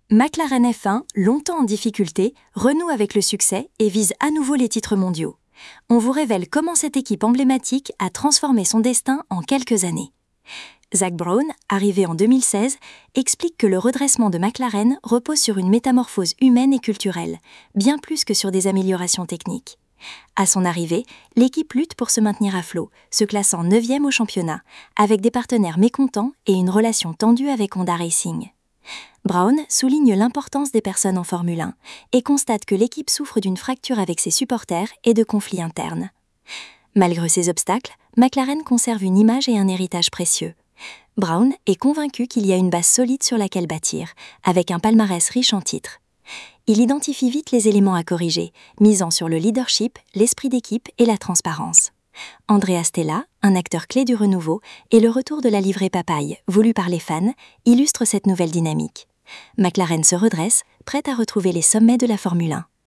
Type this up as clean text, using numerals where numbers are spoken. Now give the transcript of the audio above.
McLaren F1, longtemps en difficulté, renoue avec le succès et vise à nouveau les titres mondiaux. On vous révèle comment cette équipe emblématique a transformé son destin en quelques années. Zak Brown, arrivé en 2016, explique que le redressement de McLaren repose sur une métamorphose humaine et culturelle, bien plus que sur des améliorations techniques. À son arrivée, l'équipe lutte pour se maintenir à flot, se classant 9e au championnat, avec des partenaires mécontents et une relation tendue avec Honda Racing. Brown souligne l'importance des personnes en Formule 1 et constate que l'équipe souffre d'une fracture avec ses supporters et de conflits internes. Malgré ces obstacles, McLaren conserve une image et un héritage précieux. Brown est convaincu qu'il y a une base solide sur laquelle bâtir, avec un palmarès riche en titres. Il identifie vite les éléments à corriger, misant sur le leadership, l'esprit d'équipe et la transparence. Andrea Stella, un acteur clé du renouveau, et le retour de la livrée papaye, voulu par les fans, illustrent cette nouvelle dynamique. McLaren se redresse, prête à retrouver les sommets de la Formule 1.